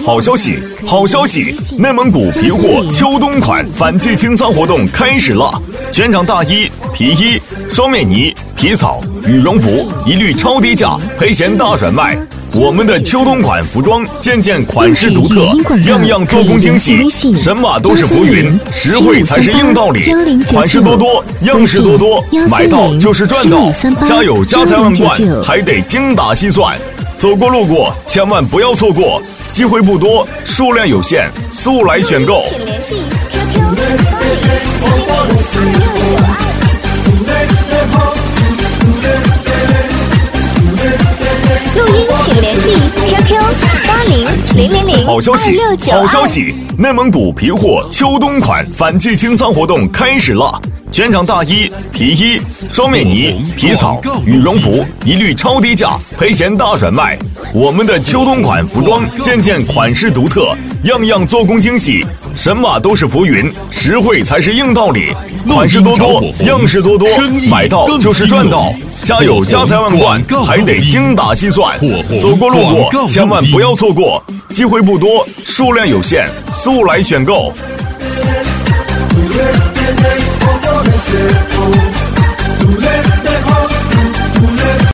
好消息，好消息！内蒙古皮货秋冬款反季清仓活动开始了，全场大衣、皮衣、双面呢、皮草、羽绒服一律超低价，赔钱大甩卖。我们的秋冬款服装件件款式独特，样样做工精细，神马都是浮云，实惠才是硬道理。款式多多，样式多多，买到就是赚到。家有家财万贯，还得精打细算。走过路过，千万不要错过，机会不多，数量有限，速来选购。 请联系 QQ 录音请联系 QQ 80 000 好消息， 2692 好消息！内蒙古皮货秋冬款反季清仓活动开始了，全场大衣、皮衣、双面呢、皮草、羽绒服一律超低价，赔钱大甩卖。我们的秋冬款服装件件款式独特，样样做工精细，神马都是浮云，实惠才是硬道理。款式多多，样式多多，买到就是赚到。家有家财万贯，还得精打细算。走过路过，千万不要错过，机会不多，数量有限，速来选购。